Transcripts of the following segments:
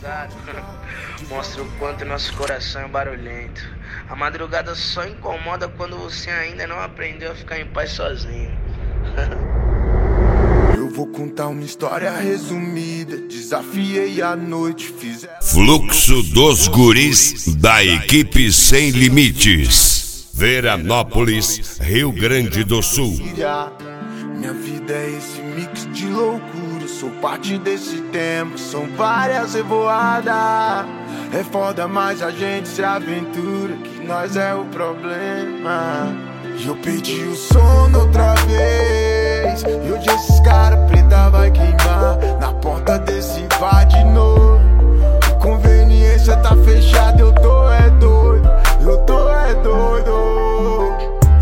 madrugada mostra o quanto nosso coração é barulhento. A madrugada só incomoda quando você ainda não aprendeu a ficar em paz sozinho. Eu vou contar uma história resumida. Desafiei a noite, fiz Fluxo dos guris da equipe Sem Limites, Veranópolis, Rio Grande do Sul. Minha vida é esse mix de loucura. Sou parte desse tempo, são várias revoadas. É foda, mas a gente se aventura, que nós é o problema. E eu perdi o sono outra vez, e hoje esses cara preta vai queimar na porta desse bar de novo. Conveniência tá fechada, eu tô é doido, eu tô é doido.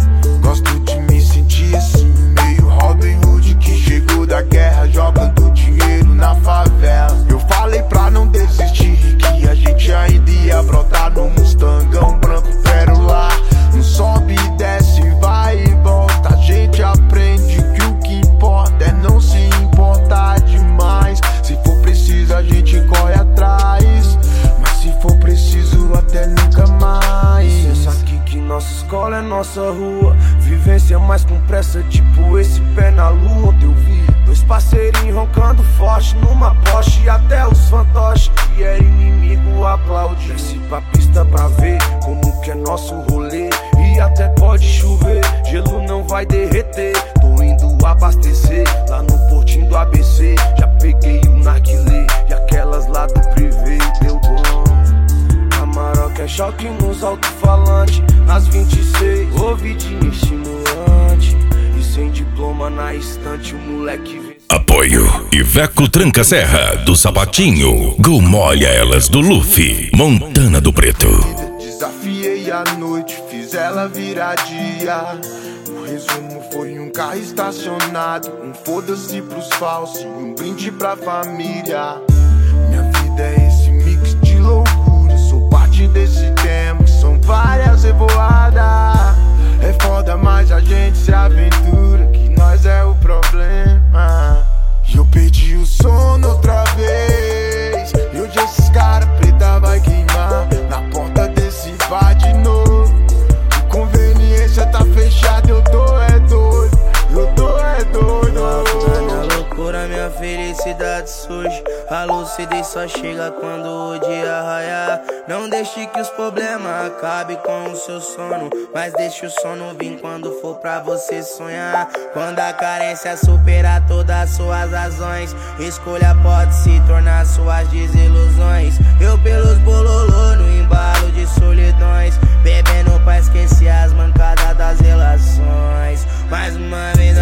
Gosto de me sentir assim, meio Robin Hood que chegou da guerra, jogando dinheiro na favela. Eu falei pra não desistir, que a gente ainda ia brotar no Mustangão branco pérola. Não sobe e desce, vai e volta. A gente aprende que o que importa é não se importar demais. Se for preciso a gente corre atrás, mas se for preciso até nunca mais. Pensa aqui que nossa escola é nossa rua, vivência mais com pressa, tipo esse pé na lua. Onde eu vi dois parceirinhos roncando forte numa Porsche, até os fantoches que era inimigo aplaude. Desce pra pista pra ver como que é nosso rolê, e até pode chover, gelo não vai derreter. Tô indo abastecer lá no portinho do ABC. Já peguei o narguilé e aquelas lá do privê, deu bom. Camaroca é choque nos alto-falantes, nas 26, ouvidinho estimulante. E sem diploma na estante, o moleque vem. Apoio Iveco Tranca Serra do Sapatinho, Gomolha Elas do Luffy, Montana do Preto. Desafiei a noite, fiz ela virar dia. O resumo foi um carro estacionado, um foda-se pros falsos e um brinde pra família. Minha vida é esse mix de loucura, sou parte desse tempo, são várias revoadas. É foda, mas a gente se aventura, que nós é o problema. E eu perdi o sono outra vez, e hoje esses cara preta vai queimar na porta desse bar de novo. Conveniência tá fechada, eu tô é doido, eu tô é doido. Minha loucura, minha felicidade surge. A lucidez só chega quando o dia raiar. Não deixe que os problemas acabem com o seu sono, mas deixe o sono vir quando for pra você sonhar. Quando a carência superar todas as suas razões, escolha pode se tornar suas desilusões. Eu pelos bololô no embalo de solidões, bebendo pra esquecer as mancadas das relações. Mais uma vez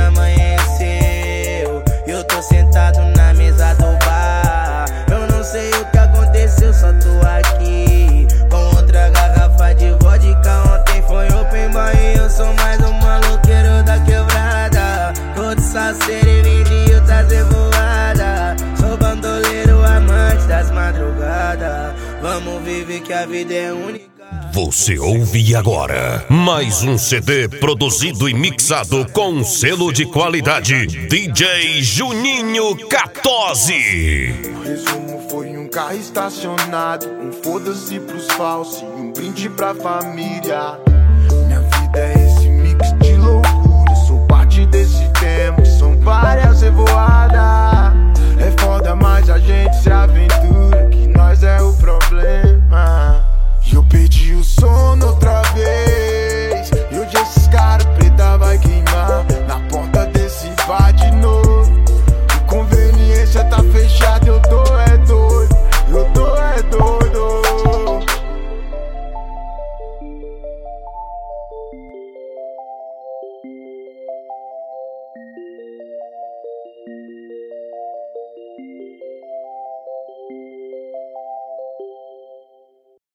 amanheceu, eu tô sentado na mesa do bar. Eu não sei o que aconteceu, só tô aqui com outra garrafa de vodka. Ontem foi open bar e eu sou mais um maloqueiro da quebrada. Tô de salseiro e vindo trazer voada. Sou bandoleiro, amante das madrugadas. Vamos viver que a vida é única. Você ouve agora mais um CD produzido e mixado com selo de qualidade DJ Juninho 14. O resumo foi um carro estacionado, um foda-se pros falsos e um brinde pra família. Minha vida é esse mix de loucura, sou parte desse tempo, são várias revoadas. É foda, mas a gente se aventura, que nós é o problema. E eu perdi o sono